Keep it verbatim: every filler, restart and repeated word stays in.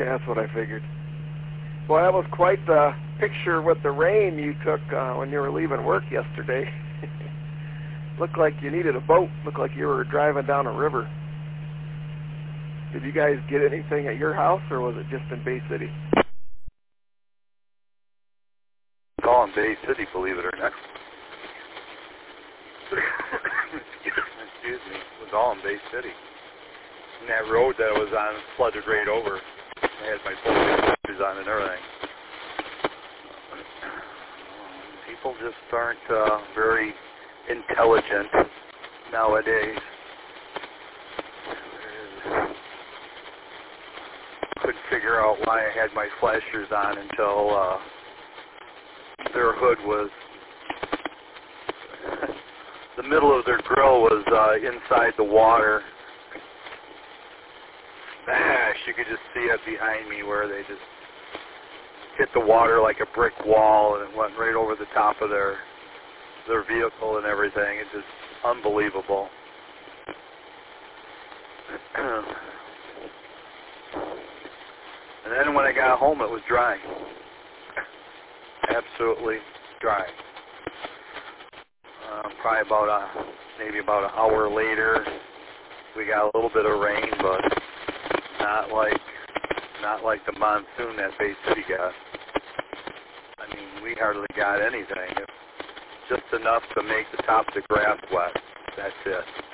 Okay, that's what I figured. Well, that was quite the picture with the rain you took uh, when you were leaving work yesterday. Looked like you needed a boat. Looked like you were driving down a river. Did you guys get anything at your house, or was it just in Bay City? It's all in Bay City, believe it or not. Excuse me. It was all in Bay City. And that road that I was on flooded right over. I had my full pictures on and everything. People just aren't uh, very intelligent nowadays. Couldn't figure out why I had my flashers on until uh, their hood was, the middle of their grill was uh, inside the water. Gosh, you could just see it behind me where they just hit the water like a brick wall, and it went right over the top of their their vehicle and everything. It's just unbelievable. And then when I got home, it was dry. Absolutely dry. Um, probably about a, maybe about an hour later, we got a little bit of rain, but not like not like the monsoon that Bay City got. I mean, we hardly got anything. Just enough to make the top of the grass wet. That's it.